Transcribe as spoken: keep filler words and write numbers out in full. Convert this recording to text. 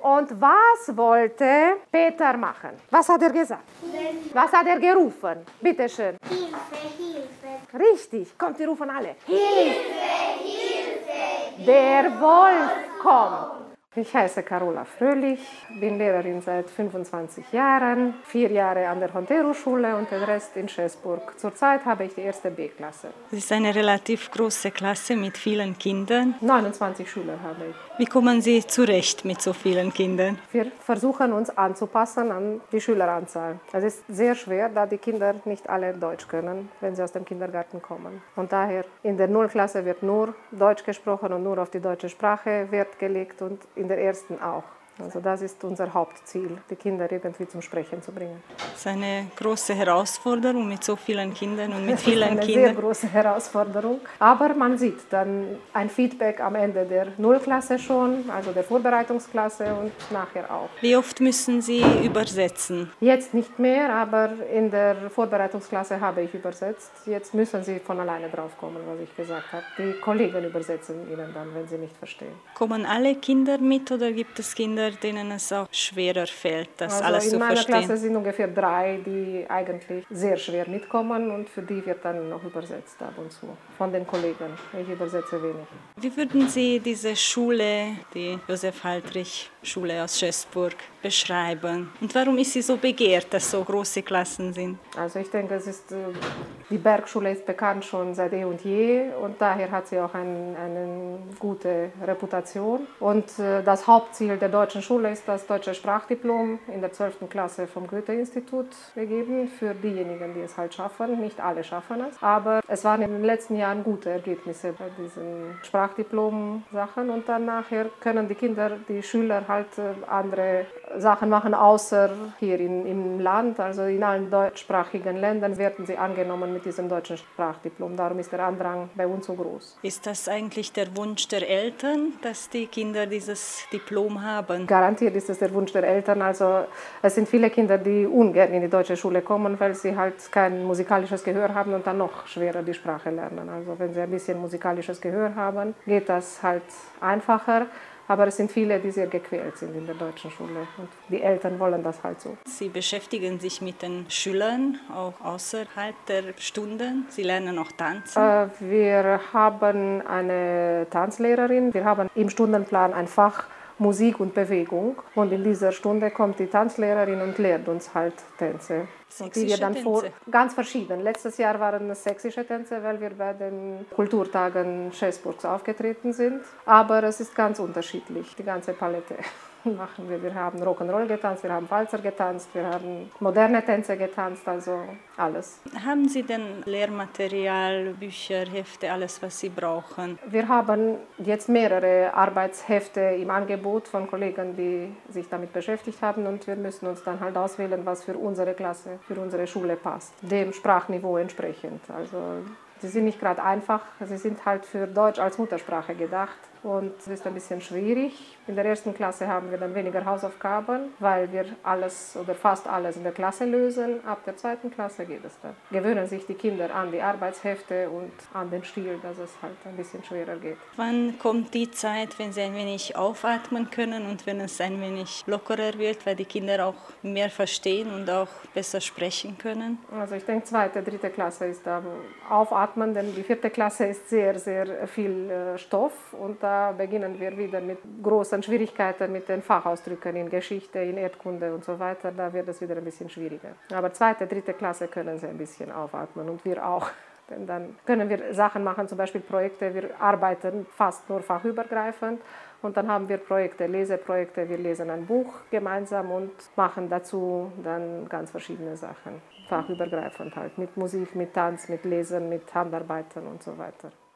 Und was wollte Peter machen? Was hat er gesagt? Was hat er gerufen? Bitte schön. Hilfe, Hilfe. Richtig, kommt, wir rufen alle. Hilfe, Hilfe. Der Wolf kommt. Ich heiße Carola Fröhlich, bin Lehrerin seit fünfundzwanzig Jahren, vier Jahre an der Hontero-Schule und den Rest in Schäßburg. Zurzeit habe ich die erste B-Klasse. Das ist eine relativ große Klasse mit vielen Kindern. neunundzwanzig Schüler habe ich. Wie kommen Sie zurecht mit so vielen Kindern? Wir versuchen uns anzupassen an die Schüleranzahl. Es ist sehr schwer, da die Kinder nicht alle Deutsch können, wenn sie aus dem Kindergarten kommen. Und daher in der Nullklasse wird nur Deutsch gesprochen und nur auf die deutsche Sprache Wert gelegt und in der ersten auch. Also das ist unser Hauptziel, die Kinder irgendwie zum Sprechen zu bringen. Das ist eine große Herausforderung mit so vielen Kindern und mit Das vielen ist eine Kindern. sehr große Herausforderung. Aber man sieht dann ein Feedback am Ende der Nullklasse schon, also der Vorbereitungsklasse und nachher auch. Wie oft müssen Sie übersetzen? Jetzt nicht mehr, aber in der Vorbereitungsklasse habe ich übersetzt. Jetzt müssen Sie von alleine draufkommen, was ich gesagt habe. Die Kollegen übersetzen Ihnen dann, wenn Sie nicht verstehen. Kommen alle Kinder mit oder gibt es Kinder, denen es auch schwerer fällt, das also alles zu in meiner verstehen? Klasse sind ungefähr drei, die eigentlich sehr schwer mitkommen und für die wird dann noch übersetzt ab und zu von den Kollegen. Ich übersetze wenig. Wie würden Sie diese Schule, die Josef-Haltrich-Schule aus Schäßburg, beschreiben? Und warum ist sie so begehrt, dass so große Klassen sind? Also ich denke, es ist, die Bergschule ist bekannt schon seit eh und je und daher hat sie auch ein, eine gute Reputation. Und das Hauptziel der deutschen Schule ist das deutsche Sprachdiplom in der zwölften Klasse vom Goethe-Institut gegeben für diejenigen, die es halt schaffen. Nicht alle schaffen es, aber es waren in den letzten Jahren gute Ergebnisse bei diesen Sprachdiplom-Sachen und dann nachher können die Kinder, die Schüler halt andere Sachen machen, außer hier in, im Land. Also in allen deutschsprachigen Ländern werden sie angenommen mit diesem deutschen Sprachdiplom. Darum ist der Andrang bei uns so groß. Ist das eigentlich der Wunsch der Eltern, dass die Kinder dieses Diplom haben? Garantiert ist es der Wunsch der Eltern. Also es sind viele Kinder, die ungern in die deutsche Schule kommen, weil sie halt kein musikalisches Gehör haben und dann noch schwerer die Sprache lernen. Also wenn sie ein bisschen musikalisches Gehör haben, geht das halt einfacher. Aber es sind viele, die sehr gequält sind in der deutschen Schule und die Eltern wollen das halt so. Sie beschäftigen sich mit den Schülern auch außerhalb der Stunden. Sie lernen auch tanzen. Äh, wir haben eine Tanzlehrerin. Wir haben im Stundenplan ein Fach Musik und Bewegung. Und in dieser Stunde kommt die Tanzlehrerin und lehrt uns halt Tänze. Sächsische die wir dann Tänze? Vor, ganz verschieden. Letztes Jahr waren es sächsische Tänze, weil wir bei den Kulturtagen Schäßburgs aufgetreten sind. Aber es ist ganz unterschiedlich, die ganze Palette machen wir. Wir haben Rock'n'Roll getanzt, wir haben Walzer getanzt, wir haben moderne Tänze getanzt, also alles. Haben Sie denn Lehrmaterial, Bücher, Hefte, alles, was Sie brauchen? Wir haben jetzt mehrere Arbeitshefte im Angebot von Kollegen, die sich damit beschäftigt haben und wir müssen uns dann halt auswählen, was für unsere Klasse, für unsere Schule passt, dem Sprachniveau entsprechend. Also sie sind nicht gerade einfach, sie sind halt für Deutsch als Muttersprache gedacht. Und es ist ein bisschen schwierig. In der ersten Klasse haben wir dann weniger Hausaufgaben, weil wir alles oder fast alles in der Klasse lösen. Ab der zweiten Klasse geht es dann. Gewöhnen sich die Kinder an die Arbeitshefte und an den Stil, dass es halt ein bisschen schwerer geht. Wann kommt die Zeit, wenn Sie ein wenig aufatmen können und wenn es ein wenig lockerer wird, weil die Kinder auch mehr verstehen und auch besser sprechen können? Also ich denke, zweite, dritte Klasse ist da aufatmen, denn die vierte Klasse ist sehr, sehr viel Stoff und da beginnen wir wieder mit großen Schwierigkeiten mit den Fachausdrücken in Geschichte, in Erdkunde und so weiter. Da wird es wieder ein bisschen schwieriger. Aber zweite, dritte Klasse können sie ein bisschen aufatmen und wir auch. Denn dann können wir Sachen machen, zum Beispiel Projekte. Wir arbeiten fast nur fachübergreifend und dann haben wir Projekte, Leseprojekte. Wir lesen ein Buch gemeinsam und machen dazu dann ganz verschiedene Sachen. Fachübergreifend halt, mit Musik, mit Tanz, mit Lesen, mit Handarbeiten und so weiter.